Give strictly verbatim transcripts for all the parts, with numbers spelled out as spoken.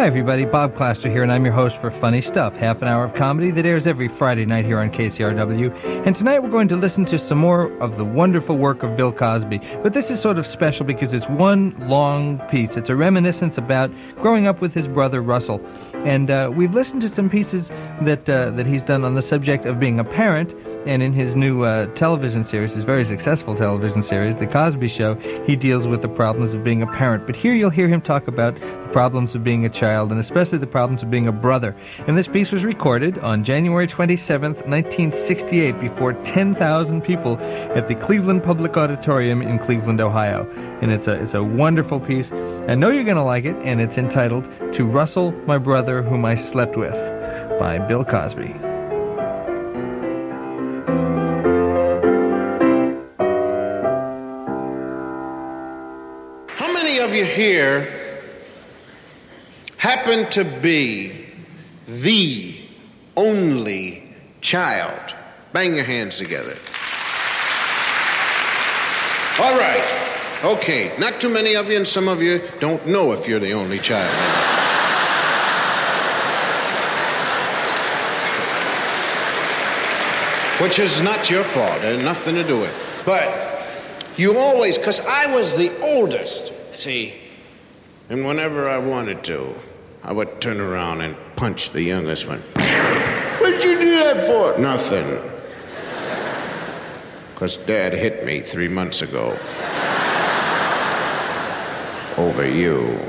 everybody, Bob Claster here, and I'm your host for Funny Stuff, half an hour of comedy that airs every Friday night here on K C R W. And tonight we're going to listen to some more of the wonderful work of Bill Cosby. But this is sort of special because it's one long piece. It's a reminiscence about growing up with his brother Russell. And uh, we've listened to some pieces that uh, that he's done on the subject of being a parent. And in his new uh, television series, his very successful television series, The Cosby Show, he deals with the problems of being a parent. But here you'll hear him talk about the problems of being a child, and especially the problems of being a brother. And this piece was recorded on January twenty-seventh, nineteen sixty-eight, before ten thousand people at the Cleveland Public Auditorium in Cleveland, Ohio. And it's a, it's a wonderful piece. I know you're going to like it, and it's entitled To Russell, My Brother, Whom I Slept With, by Bill Cosby. Of you here happen to be the only child? Bang your hands together. All right. Okay. Not too many of you, and some of you don't know if you're the only child. Which is not your fault. It had nothing to do with it. But you always, because I was the oldest. See, and whenever I wanted to, I would turn around and punch the youngest one. What'd you do that for? Nothing. Because Dad hit me three months ago. Over you.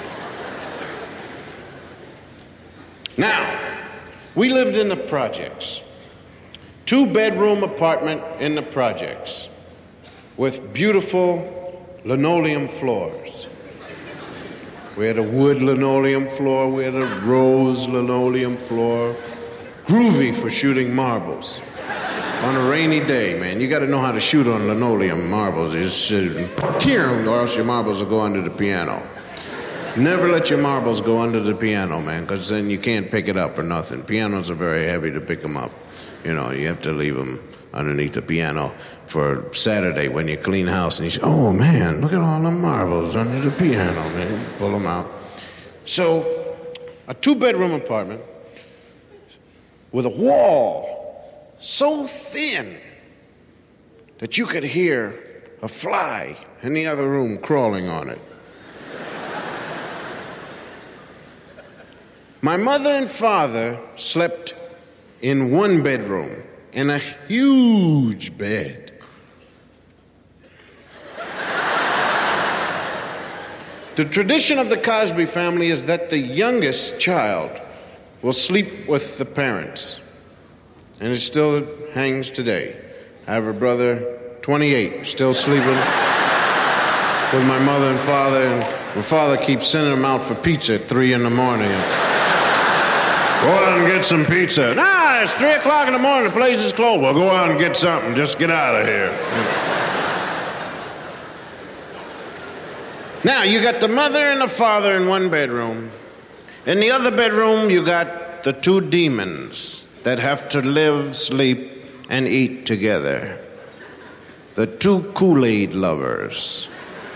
Now, we lived in the projects. Two-bedroom apartment in the projects with beautiful linoleum floors. We had a wood linoleum floor, we had a rose linoleum floor. Groovy for shooting marbles. On a rainy day, man, you gotta know how to shoot on linoleum marbles. It's, uh, or else your marbles will go under the piano. Never let your marbles go under the piano, man, because then you can't pick it up or nothing. Pianos are very heavy to pick them up. You know, you have to leave them underneath the piano for Saturday when you clean house, and you say, oh man, look at all the marbles under the piano, man. You pull them out. So, a two-bedroom apartment with a wall so thin that you could hear a fly in the other room crawling on it. My mother and father slept in one bedroom, in a huge bed. The tradition of the Cosby family is that the youngest child will sleep with the parents. And it still hangs today. I have a brother, twenty-eight, still sleeping with my mother and father, and my father keeps sending him out for pizza at three in the morning. Go out and get some pizza. Nah, it's three o'clock in the morning. The place is closed. Well, go out and get something. Just get out of here. Now, you got the mother and the father in one bedroom. In the other bedroom, you got the two demons that have to live, sleep, and eat together. The two Kool-Aid lovers.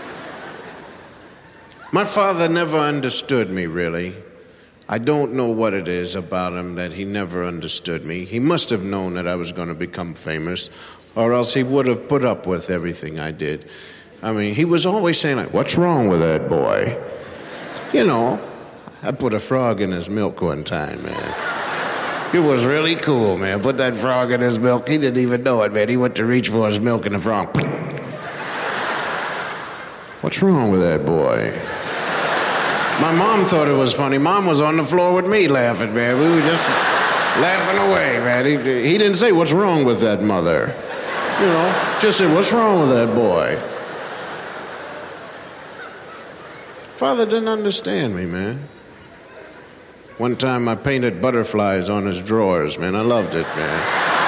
My father never understood me, really. I don't know what it is about him that he never understood me. He must have known that I was going to become famous, or else he would have put up with everything I did. I mean, he was always saying, like, what's wrong with that boy? You know, I put a frog in his milk one time, man. It was really cool, man. Put that frog in his milk. He didn't even know it, man. He went to reach for his milk and the frog. What's wrong with that boy? My mom thought it was funny. Mom was on the floor with me laughing, man. We were just laughing away, man. He, he didn't say, what's wrong with that mother? You know, just said, what's wrong with that boy? Father didn't understand me, man. One time I painted butterflies on his drawers, man. I loved it, man.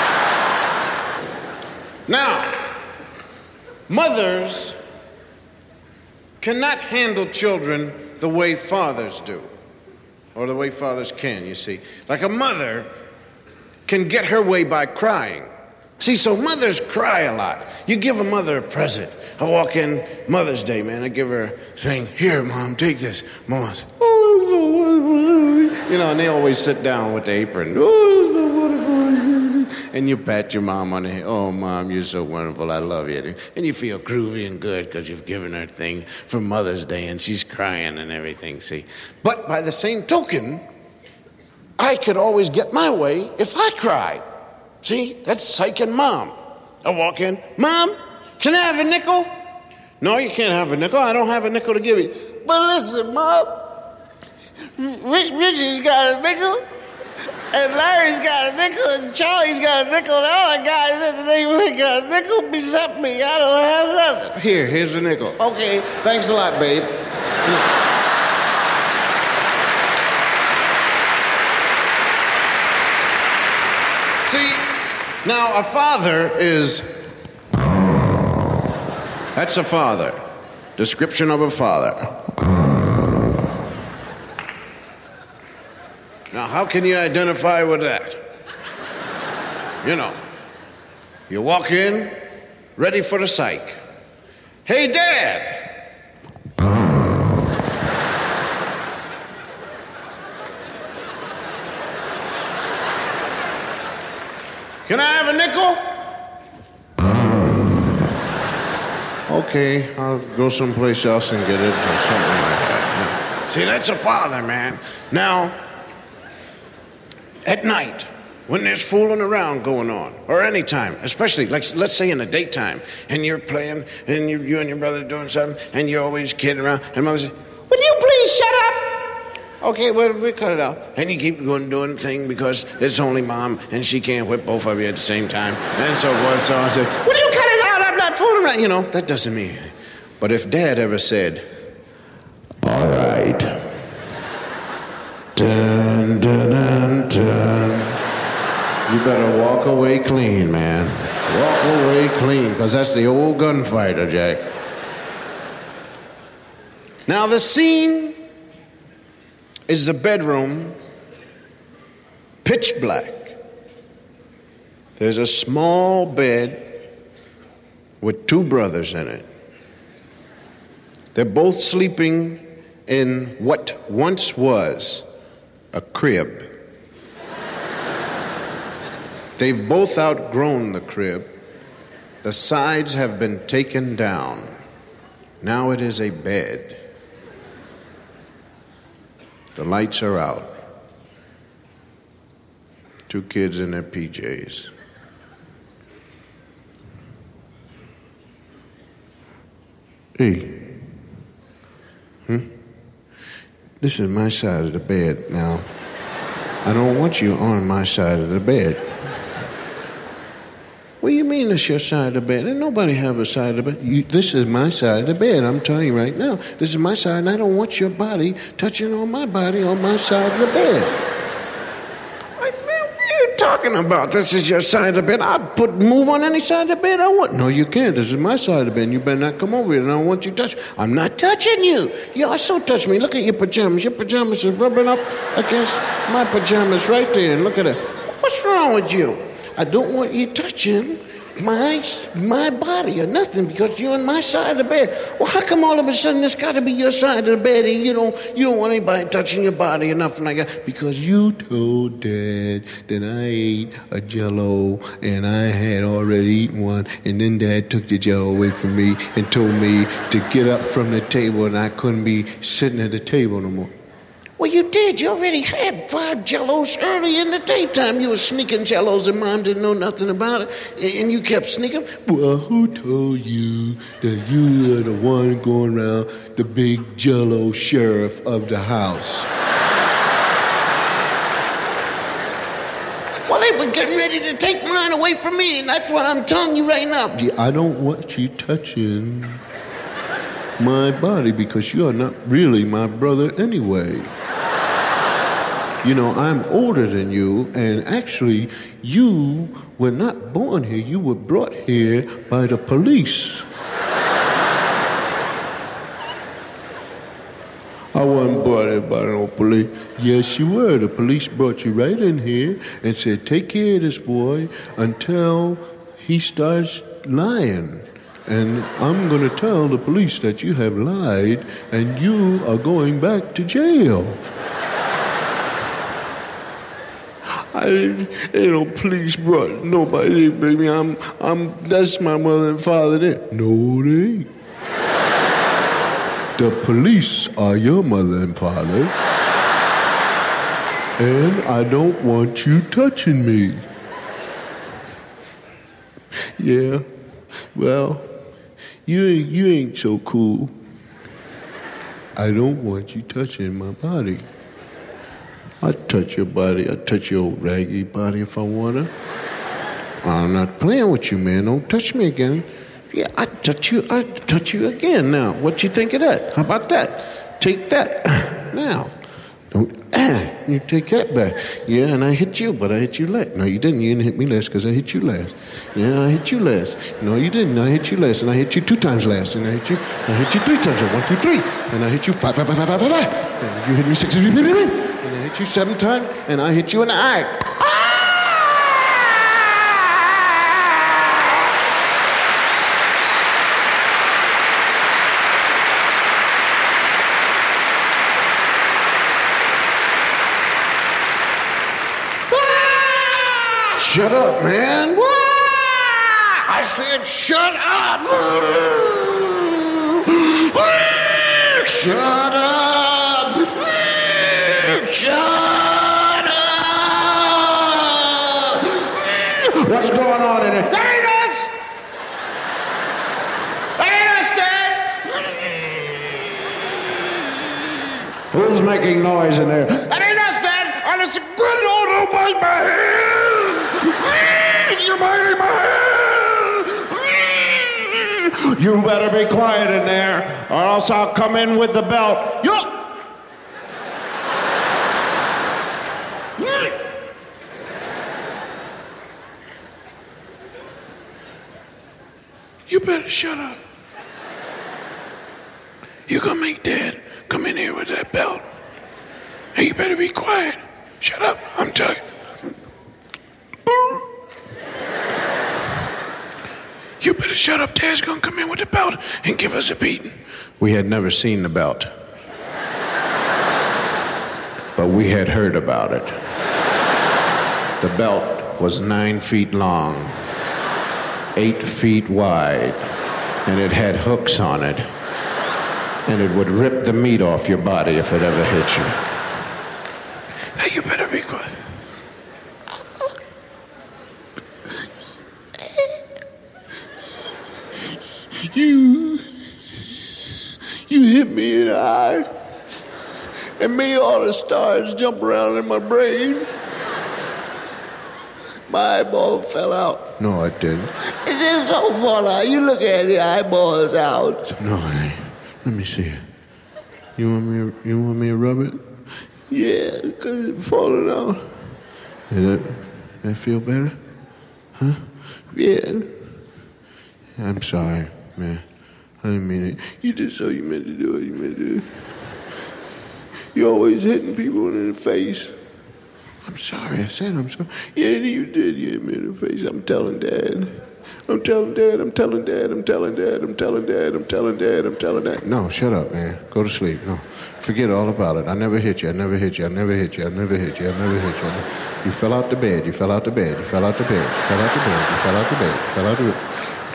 Now, mothers cannot handle children the way fathers do, or the way fathers can, you see. Like a mother can get her way by crying. See, so mothers cry a lot. You give a mother a present. I walk in Mother's Day, man. I give her a thing. Here, Mom, take this. Mom says, oh, it's so You know, and they always sit down with the apron. Oh, it's so wonderful. And you pat your mom on the head. Oh, Mom, you're so wonderful. I love you. And you feel groovy and good because you've given her a thing for Mother's Day and she's crying and everything, see. But by the same token, I could always get my way if I cried. See, that's psyching Mom. I walk in, Mom, can I have a nickel? No, you can't have a nickel. I don't have a nickel to give you. But listen, Mom, Rich Richie's got a nickel, and Larry's got a nickel, and Charlie's got a nickel, and all the guys in the neighborhood got a nickel except me. I don't have nothing. Here, here's a nickel. Okay, thanks a lot, babe. See, now a father is, that's a father. Description of a father. Now, how can you identify with that? You know, you walk in, ready for the psych. Hey, Dad! Can I have a nickel? Okay, I'll go someplace else and get it or something like that. Yeah. See, that's a father, man. Now, at night, when there's fooling around going on, or any time, especially, like, let's say in the daytime, and you're playing, and you, you and your brother are doing something, and you're always kidding around, and Mother says, will you please shut up? Okay, well, we cut it out. And you keep going doing the thing because it's only Mom, and she can't whip both of you at the same time, and so forth. So I said, will you cut it out? I'm not fooling around. You know, that doesn't mean anything. But if Dad ever said, all right, dun, dun, dun, dun, you better walk away clean, man. Walk away clean, because that's the old gunfighter, Jack. Now, the scene is the bedroom, pitch black. There's a small bed with two brothers in it. They're both sleeping in what once was a crib. They've both outgrown the crib. The sides have been taken down. Now it is a bed. The lights are out. Two kids in their P Js. Hey. Hmm? This is my side of the bed now. I don't want you on my side of the bed. What do you mean it's your side of the bed? Ain't nobody have a side of the bed. You, this is my side of the bed. I'm telling you right now. This is my side, and I don't want your body touching on my body on my side of the bed. Like, man, what are you talking about? This is your side of the bed. I'll put move on any side of the bed I want. No, you can't. This is my side of the bed, and you better not come over here, and I don't want you touch. I'm not touching you. You are so touch me. Look at your pajamas. Your pajamas are rubbing up against my pajamas right there, and look at it. What's wrong with you? I don't want you touching my my body or nothing because you're on my side of the bed. Well, how come all of a sudden it's got to be your side of the bed and you don't you don't want anybody touching your body or nothing like that? Because you told Dad that I ate a Jell-O and I had already eaten one, and then Dad took the Jell-O away from me and told me to get up from the table and I couldn't be sitting at the table no more. Well, you did. You already had five Jell-Os early in the daytime. You were sneaking Jell-Os and Mom didn't know nothing about it. And you kept sneaking. Well, who told you that you were the one going around the big Jell-O sheriff of the house? Well, they were getting ready to take mine away from me, and that's what I'm telling you right now. Yeah, I don't want you touching my body because you are not really my brother anyway. You know, I'm older than you, and actually, you were not born here. You were brought here by the police. I wasn't brought here by no police. Yes, you were. The police brought you right in here and said, take care of this boy until he starts lying. And I'm going to tell the police that you have lied and you are going back to jail. I, you know, police brought nobody, baby. I'm, I'm, that's my mother and father there. No, they ain't. The police are your mother and father. And I don't want you touching me. Yeah, well, you ain't, you ain't so cool. I don't want you touching my body. I'd touch your body. I'd touch your old raggy body if I want to. I'm not playing with you, man. Don't touch me again. Yeah, I'd touch you. I'd touch you again. Now, what you think of that? How about that? Take that. Now, don't. You take that back. Yeah, and I hit you, but I hit you last. No, you didn't. You didn't hit me last because I hit you last. Yeah, I hit you last. No, you didn't. I hit you last, and I hit you two times last, and I hit you. I hit you three times. One, two, three, and I hit you five, five, five, five, five, five, five. And you hit me six, and I hit you seven times, and I hit you in the eye. Shut up, man. What? I said shut up. Shut up. Shut up. What's going on in it? There ain't us. There ain't us, Dad. Who's making noise in there? That ain't us, Dad. And it's a good old oh my man. You're biting my hand! You better be quiet in there, or else I'll come in with the belt. You... You better shut up. You're gonna make Dad come in here with that belt. Hey, you better be quiet. Shut up, I'm telling you. You better shut up. Dad's gonna come in with the belt and give us a beating. We had never seen the belt, but we had heard about it. The belt was nine feet long, eight feet wide, and it had hooks on it, and it would rip the meat off your body if it ever hit you. Now you better be quiet. You, you hit me in the eye, and made all the stars jump around in my brain. My eyeball fell out. No, it didn't. It didn't so fall out. You look at it, the eyeball is out. No, it ain't. Let me see it. You want me? To, you want me to rub it? Yeah, because it's falling out. Does that, that feel better? Huh? Yeah. I'm sorry. Man, I didn't mean it. You did so you meant to do it. You meant to do it. You're always hitting people in the face. I'm sorry. I said I'm sorry. Yeah, you did. You hit me in the face. I'm telling Dad. I'm telling Dad. I'm telling Dad. I'm telling Dad. I'm telling Dad. I'm telling Dad. I'm telling Dad. No, shut up, man. Go to sleep. No, forget all about it. I never hit you. I never hit you. I never hit you. I never hit you. I never hit you. You fell out the bed. You fell out the bed. You fell out the bed. You fell out the bed. You fell out the bed. You fell out the bed.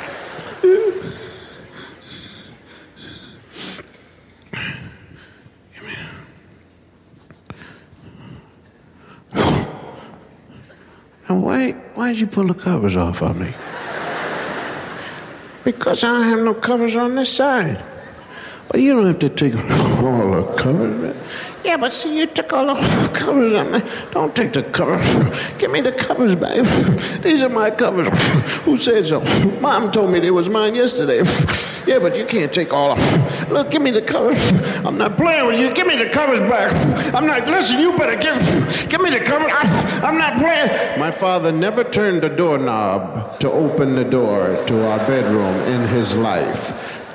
And why, why'd you pull the covers off on me? Because I don't have no covers on this side. But you don't have to take all the covers, man. Yeah, but see, you took all the covers on me. Don't take the covers. Give me the covers back. These are my covers. Who said so? Mom told me they was mine yesterday. Yeah, but you can't take all of them. Look, give me the covers. I'm not playing with you. Give me the covers back. I'm not, listen, you better give, give me the covers. I, I'm not playing. My father never turned the doorknob to open the door to our bedroom in his life.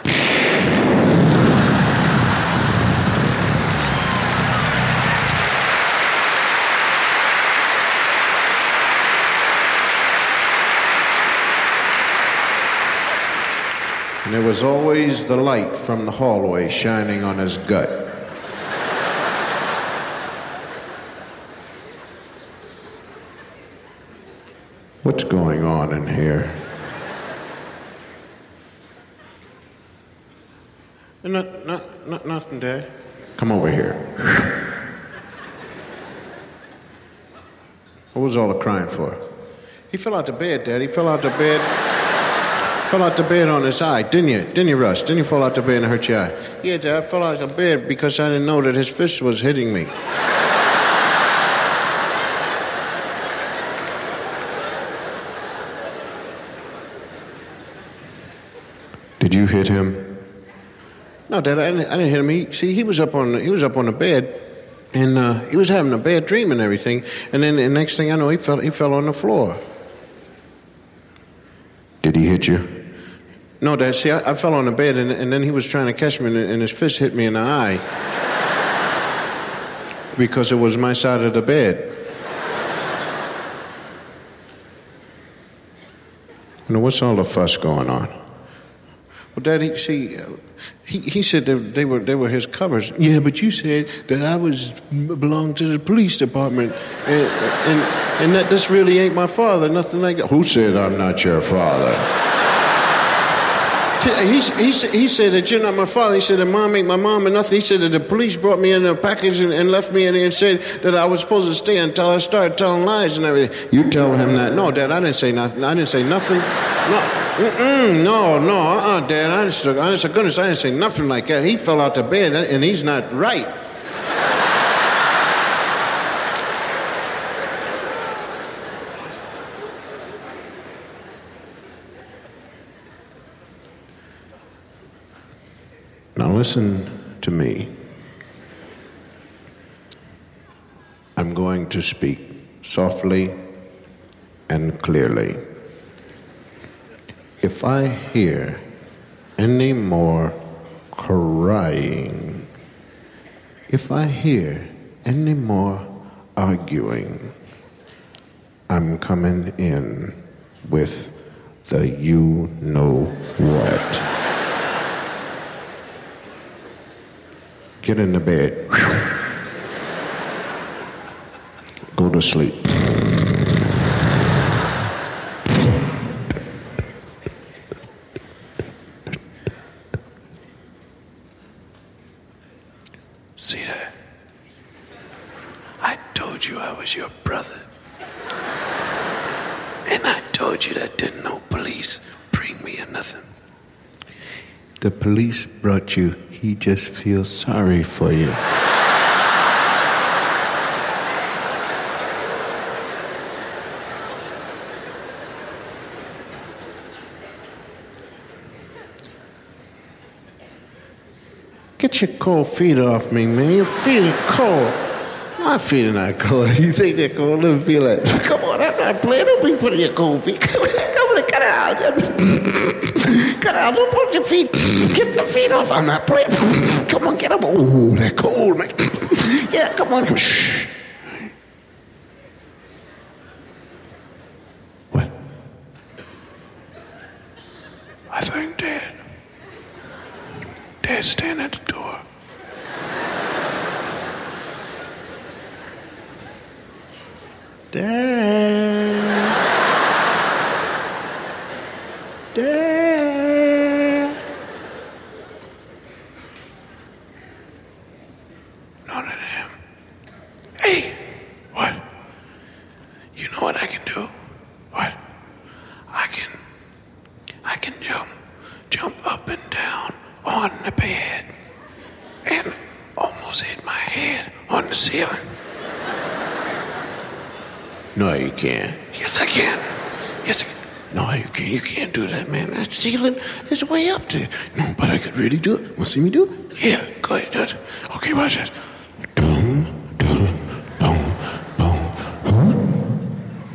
And there was always the light from the hallway shining on his gut. What's going on in here? Not, not, not, nothing, Dad. Come over here. What was all the crying for? He fell out the bed, Dad. He fell out the bed. Fell out the bed on his eye, didn't you? Didn't you, Russ? Didn't you fall out the bed and hurt your eye? Yeah, Dad, I fell out the bed because I didn't know that his fist was hitting me. Did you hit him? No, Dad, I didn't, I didn't hit him. He, see, he was up on the, he was up on the bed, and uh, he was having a bad dream and everything. And then the next thing I know, he fell he fell on the floor. Did he hit you? No, Dad. See, I, I fell on the bed, and, and then he was trying to catch me, and, and his fist hit me in the eye because it was my side of the bed. You know, what's all the fuss going on? Well, Dad, he, see, he, he said that they were they were his covers. Yeah, but you said that I was belonged to the police department, and and, and that this really ain't my father. Nothing like that. Who said I'm not your father? He, he, he said that you're not my father. He said that mom ain't my mom and nothing. He said that the police brought me in a package and, and left me in there and said that I was supposed to stay until I started telling lies and everything. You tell him that. No, Dad, I didn't say nothing. I didn't say nothing. No. Mm-mm, no, no, uh-uh, Dad. I just, honest to goodness, I didn't say nothing like that. He fell out the bed, and he's not right. Now listen to me. I'm going to speak softly and clearly. If I hear any more crying, if I hear any more arguing, I'm coming in with the you know what. Get in the bed. Go to sleep. See that? I told you I was your brother. And I told you that didn't no police bring me or nothing. The police brought you. He just feels sorry for you. Get your cold feet off me, man. Your feet are cold. My feet are not cold. You think they're cold? Let me feel that. Come on, I'm not playing. Don't be putting your cold feet. Come on, come on, cut it out. Cut it out. Don't put your feet. Get the feet off. I'm not playing. Come on, get them. Oh, they're cold, man. Yeah, come on. Shh. What? I think Dad. Dad's standing at the door. Dad. Dad. None of them. Hey, what? You know what I can do? What? I can, I can jump, jump up and down on the bed and almost hit my head on the ceiling. No, you can't. Yes, I can. Yes, I can. No, you can't. You can't do that, man. That ceiling is way up there. No, but I could really do it. Want to see me do it? Yeah, go ahead, do it. Okay, watch this. Boom, boom, boom, boom.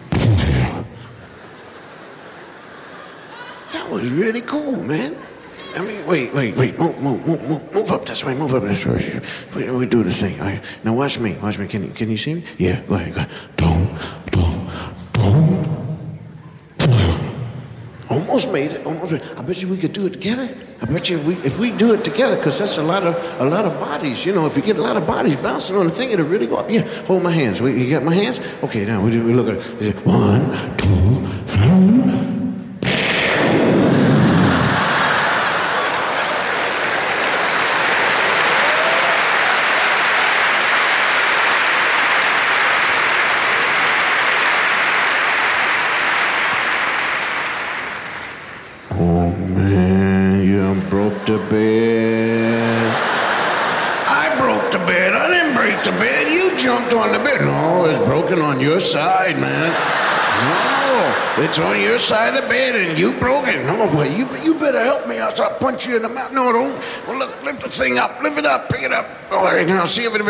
That was really cool, man. I mean, wait, wait, wait. Move, move, move, move, move up this way. Move up this way. We, we do the thing. All right. Now watch me. Watch me. Can you, can you see me? Yeah. Go ahead. Go ahead. Boom, boom, boom, boom. Almost. almost made it. Almost made it. I bet you we could do it together. I bet you if we, if we do it together, because that's a lot of a lot of bodies. You know, if you get a lot of bodies bouncing on the thing, it'll really go up. Yeah, hold my hands. We, you got my hands? Okay, now we, do, we look at it. We say, one, two, three. The bed. I broke the bed. I didn't break the bed. You jumped on the bed. No, it's broken on your side, man. No, it's on your side of the bed and you broke it. No, but you you better help me. I'll start punch you in the mouth. No, don't. Well, look, lift the thing up. Lift it up. Pick it up. All right, now see if it.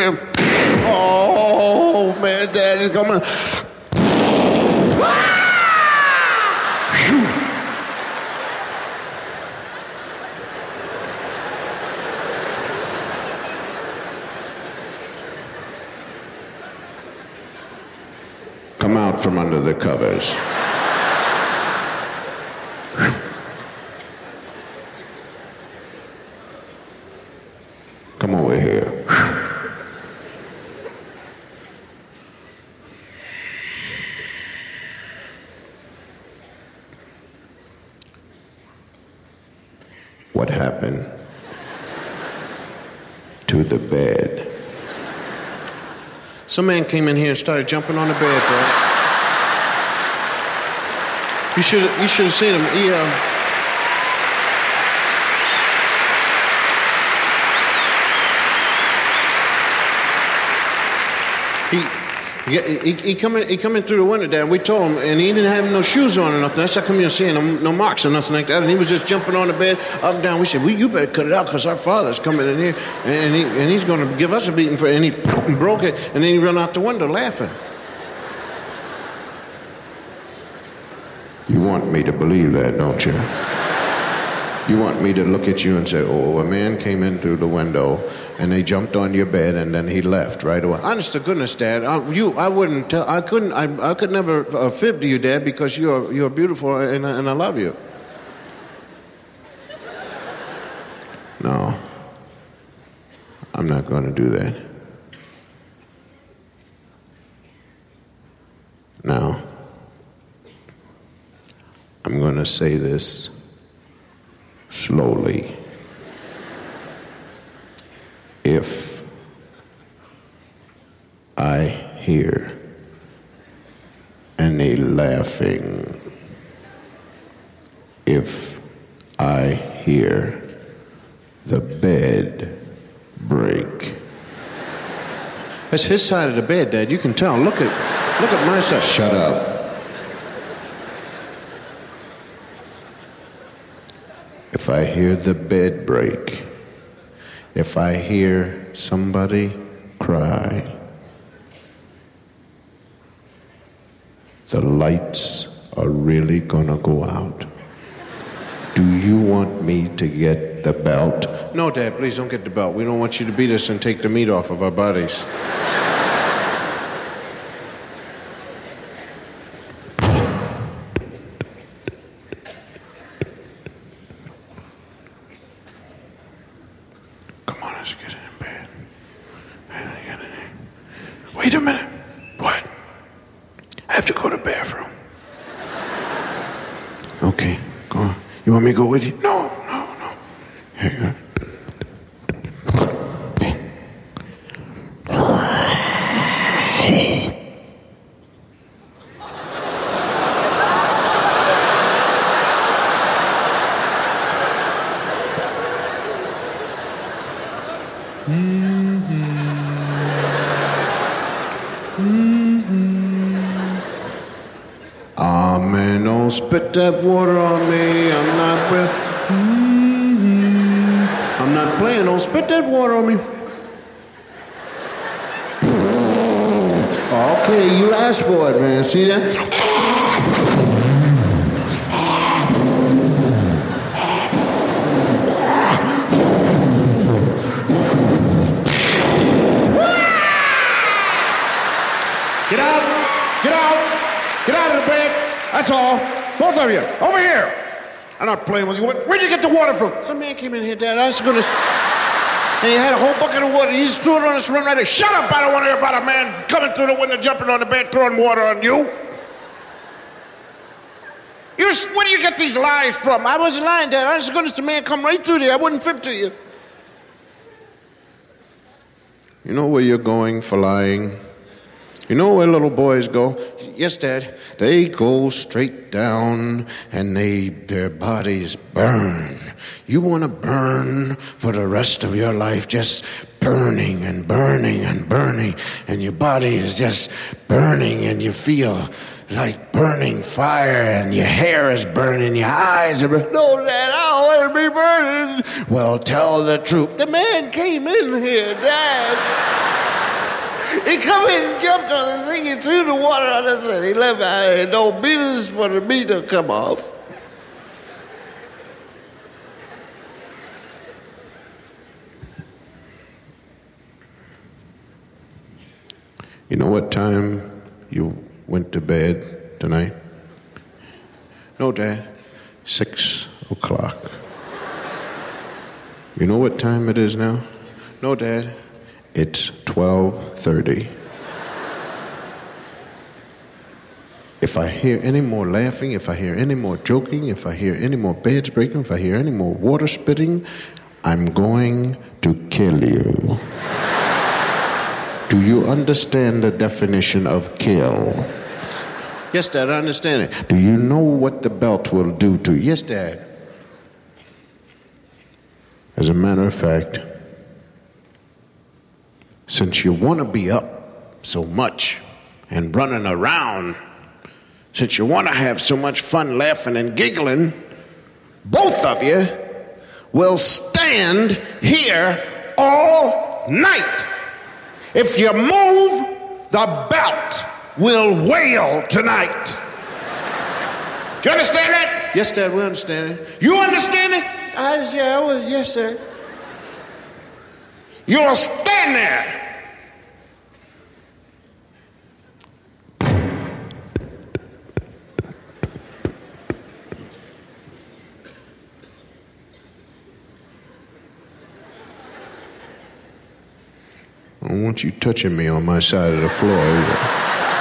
Oh man, Dad is coming. Come out from under the covers. Come over here. What happened to the bed? Some man came in here and started jumping on the bed, bro. You should you should have seen him. He, um, he, he, he coming he coming through the window, Dad. We told him, and he didn't have no shoes on or nothing. That's how come you're seeing no, no marks or nothing like that. And he was just jumping on the bed, up and down. We said, well, you better cut it out because our father's coming in here, and he and he's going to give us a beating for it. And he broke it, and then he ran out the window laughing. You want me to believe that, don't you? You want me to look at you and say, oh, a man came in through the window and they jumped on your bed and then he left right away. Honest to goodness, Dad, I, you, I wouldn't tell, I couldn't, I, I could never uh, fib to you, Dad, because you're, you're beautiful and, and I love you. No, I'm not going to do that. Now, I'm going to say this slowly. If I hear any laughing, if I hear the bed break. That's his side of the bed, Dad. You can tell. Look at, look at my side. Shut up. If I hear the bed break, if I hear somebody cry, the lights are really gonna go out. Do you want me to get the belt? No, Dad, please don't get the belt. We don't want you to beat us and take the meat off of our bodies. Wait a minute. What? I have to go to the bathroom. Okay, go on. You want me to go with you? No, no, no. Here you go. Don't spit that water on me. I'm not with. Mm-hmm. I'm not playing. Don't spit that water on me. Okay, you asked for it, man. See that? Get out! Get out! Get out of the bed! That's all. Both of you, over here. I'm not playing with you. Where'd you get the water from? Some man came in here, Dad. I was going to... And he had a whole bucket of water. He just threw it on us, run right there. Shut up! I don't want to hear about a man coming through the window, jumping on the bed, throwing water on you. You, where do you get these lies from? I wasn't lying, Dad. Honest to goodness, the man come right through there. I wouldn't fib to you. You know where you're going for lying? You know where little boys go? Yes, Dad. They go straight down and they their bodies burn. You want to burn for the rest of your life, just burning and burning and burning, and your body is just burning and you feel like burning fire, and your hair is burning, your eyes are burning. No, Dad, I don't want to be burning. Well, tell the truth. The man came in here, Dad. He come in and jumped on the thing, he threw the water on us, and he left out and no beaters for the meter to come off. You know what time you went to bed tonight? No, Dad. Six o'clock. You know what time it is now? No, Dad. It's twelve thirty. If I hear any more laughing, if I hear any more joking, if I hear any more beds breaking, if I hear any more water spitting, I'm going to kill you. Do you understand the definition of kill? Yes, Dad, I understand it. Do you know what the belt will do to you? Yes, Dad. As a matter of fact, since you want to be up so much and running around, since you want to have so much fun laughing and giggling, both of you will stand here all night. If you move, the belt will wail tonight. Do you understand that? Yes, Dad, we understand it. You understand it? I was, yeah, I was, yes, sir. You'll stand there. I don't want you touching me on my side of the floor either.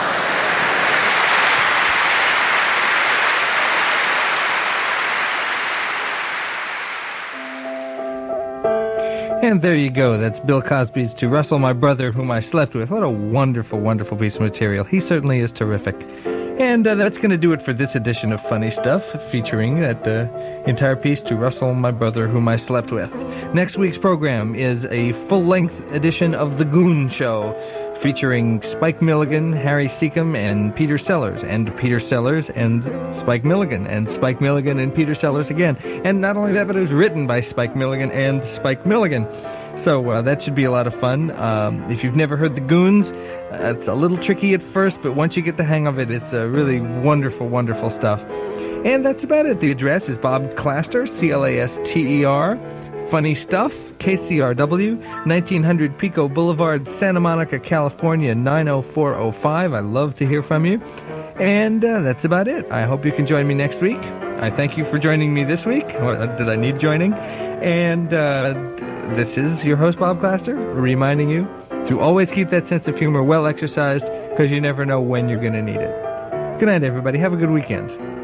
And there you go. That's Bill Cosby's To Russell, My Brother, Whom I Slept With. What a wonderful, wonderful piece of material. He certainly is terrific. And uh, that's going to do it for this edition of Funny Stuff, featuring that uh, entire piece, To Russell, My Brother, Whom I Slept With. Next week's program is a full-length edition of The Goon Show, featuring Spike Milligan, Harry Seacombe, and Peter Sellers, and Peter Sellers and Spike Milligan, and Spike Milligan and Peter Sellers again. And not only that, but it was written by Spike Milligan and Spike Milligan. So uh, that should be a lot of fun. Um, if you've never heard The Goons, uh, it's a little tricky at first, but once you get the hang of it, it's uh, really wonderful, wonderful stuff. And that's about it. The address is Bob Claster, C L A S T E R, Funny Stuff, K C R W, nineteen hundred Pico Boulevard, Santa Monica, California, nine oh four oh five. I love to hear from you. And uh, that's about it. I hope you can join me next week. I thank you for joining me this week. What, did I need joining? And uh, this is your host, Bob Claster, reminding you to always keep that sense of humor well exercised, because you never know when you're going to need it. Good night, everybody. Have a good weekend.